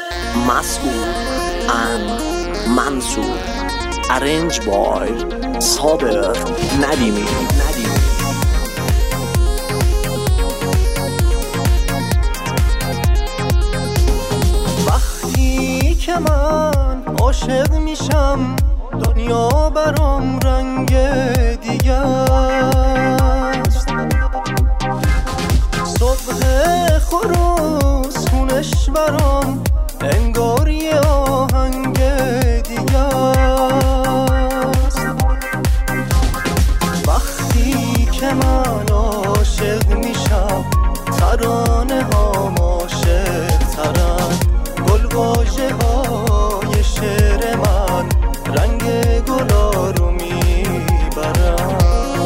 Masood and Mansoor. Arranged by Saber Nadimi. وقتی که من عاشق میشم دنیا برام رنگ دیگه است. صبح خروس خونش برام انگار یه آهنگ دیگه است. وقتی که من عاشق میشم ترانه ها عاشق ترن، گلواژه های شعر من رنگ گلا رو میبرن.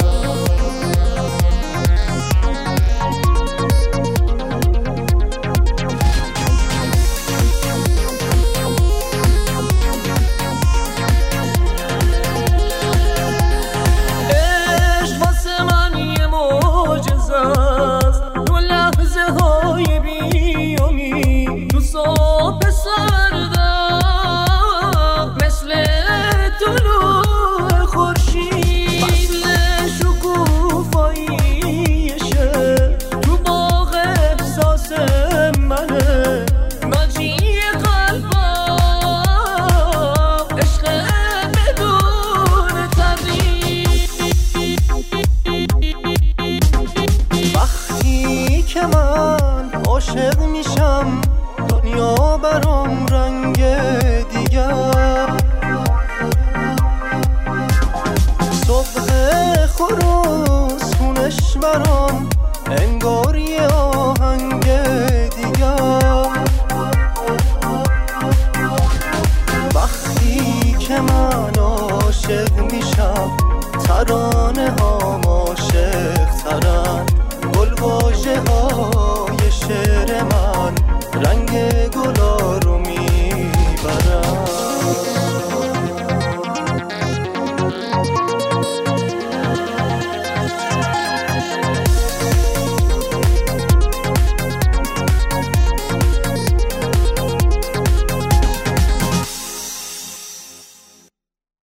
که من عاشق میشم دنیا برام رنگ دیگه. صبح خروس خونش برام انگار یه آهنگ دیگه. وقتی که من عاشق میشم ترانه ها